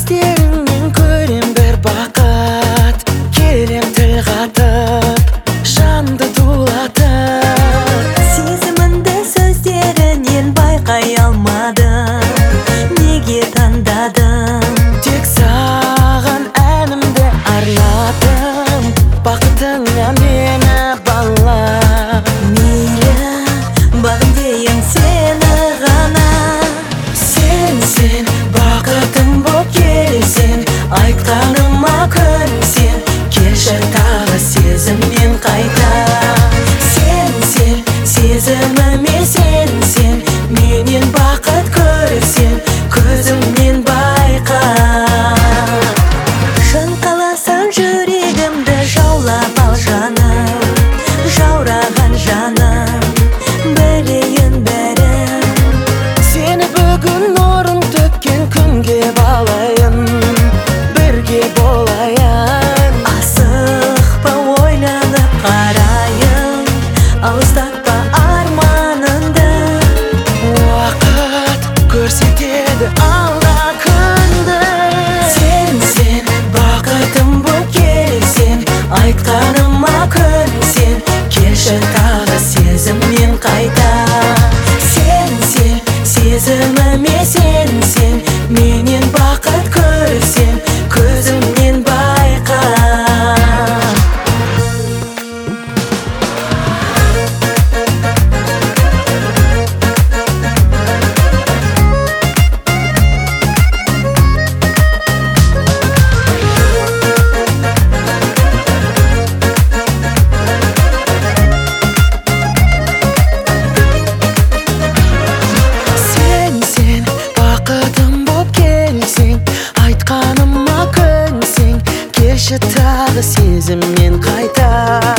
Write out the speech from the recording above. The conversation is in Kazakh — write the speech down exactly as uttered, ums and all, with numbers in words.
көздеріңнен көрем бір бақыт, келем тіл қатып жанды тулатып. Сезіміңді сөздерінен байқай алмадым, неге таңдадым? Тек саған әнімді арнадым, бақытыңа мені бала. Мейлі бағым дейін сені ғана. Сен, сен бақытым боп келсең, айтқаныма көнсең, келші тағы сезіммен қайта. Сен, сен сезіміме сенсең, менен бақыт көрсең, көзімнен байқа. Шын қаласаң жүрегімді жаулап ал жаным, жаураған жаным, білейін бәрін. Сені бүгін нұрын төккен күнге балайын, бірге болайын. Асықпа ойланып қарайын, алыстатпа арманыңды. Уақыт көрсетеді алда күнді. Сен, сен бақытым боп келсең, айтқаныма көнсең, келші тағы сезіммен қайта. Сен, сен сезіміме сенсең, менен бақыт көрсең, көзімнен байқа. Сен, сен бақытым боп келсең, айтқаныма көнсең, келші тағы сезіммен қайта.